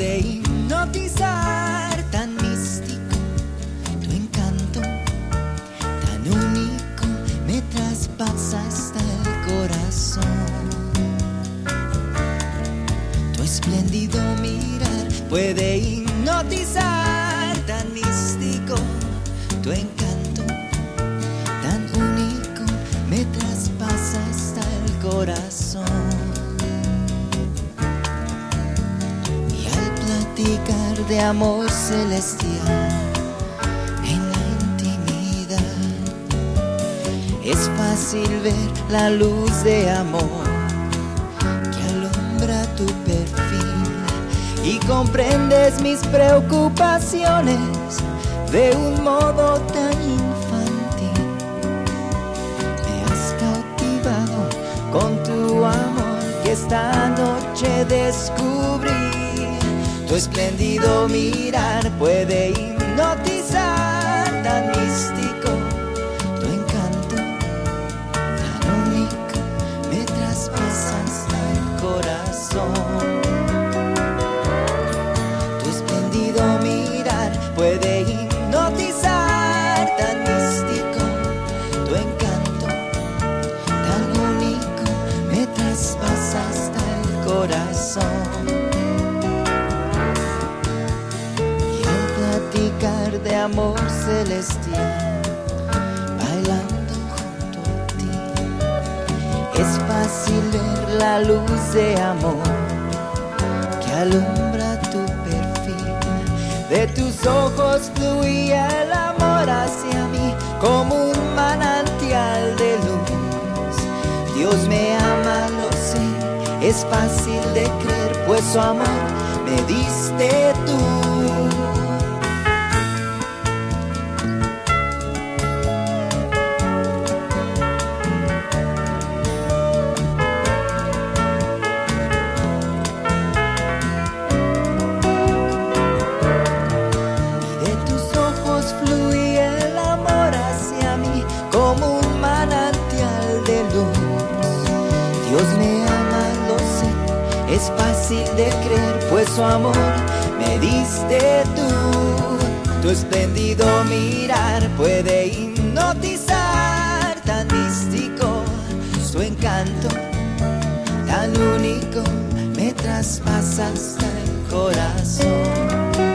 puede hipnotizar, tan místico tu encanto, tan único, me traspasa hasta el corazón. Tu espléndido mirar puede hipnotizar, tan místico tu encanto, tan único, me traspasa hasta el corazón. Platicar de amor celestial en la intimidad, es fácil ver la luz de amor que alumbra tu perfil y comprendes mis preocupaciones de un modo tan infantil. Me has cautivado con tu amor que esta noche descubrí. Tu espléndido mirar puede hipnotizar, tan místico tu encanto, tan único, me traspasa hasta el corazón. Tu espléndido mirar puede hipnotizar, tan místico tu encanto, tan único, me traspasa hasta el corazón. De amor celestial, bailando junto a ti, es fácil ver la luz de amor que alumbra tu perfil. De tus ojos fluía el amor hacia mí como un manantial de luz. Dios me ama, lo sé, es fácil de creer, pues su amor me diste tú. Dios me ama, lo sé, es fácil de creer, pues su amor me diste tú. Tu espléndido mirar puede hipnotizar, tan místico su encanto, tan único, me traspasa hasta el corazón.